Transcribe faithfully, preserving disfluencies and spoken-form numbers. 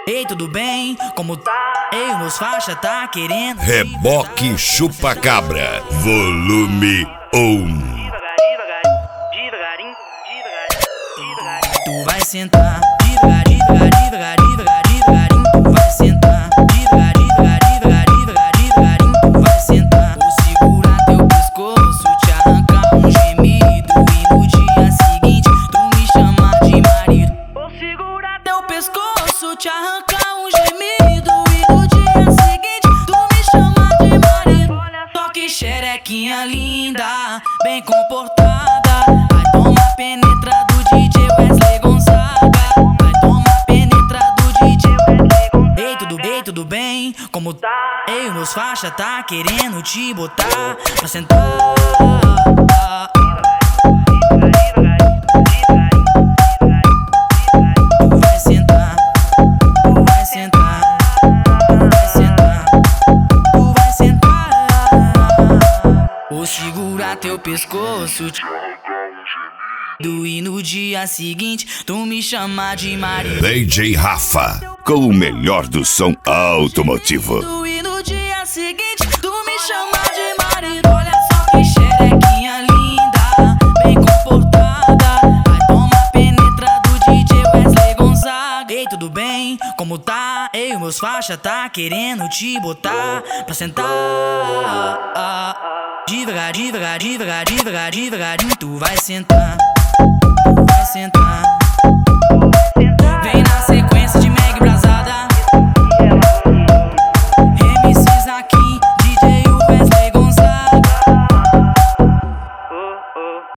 Ei, tudo bem? Como tá? Ei, meus faixa tá querendo. Reboque Chupa-Cabra, volume um. Devagarinho, devagarinho, devagarinho. Tu vai sentar, devagar, devagar, devagar, devagar, devagarinho. Tu vai sentar, devagar, devagar, devagar, devagar, devagarinho. Tu vai sentar. Vou segurar teu pescoço, te arrancar um gemido e no dia seguinte tu me chamar de marido. Vou segurar teu pescoço, te arrancar um gemido e no dia seguinte tu me chamar de marido. Só que xerequinha linda, bem comportada. Vai tomar penetra do D J Wesley Gonzaga. Vai tomar penetra do D J Wesley Gonzaga. Ei, tudo bem, tudo bem? Como tá? Ei, meus faixa tá querendo te botar pra sentar. Tu vai sentar, tu vai sentar, tu vai sentar, tu vai sentar. Vou segurar teu pescoço, te e no dia seguinte tu me chamar de marido. D J Rafa, com o melhor do som automotivo. E no dia seguinte tu me chamar de marido. Olha só que xerequinha linda, bem comportada. Vai tomar penetra do D J Wesley Gonzaga. Ei, tudo bem? Como tá? Ei, meus faixa tá querendo te botar pra sentar. Devagar, devagar, devagar, devagar, devagarinho. Tu vai sentar, tu vai sentar, vem na sequência.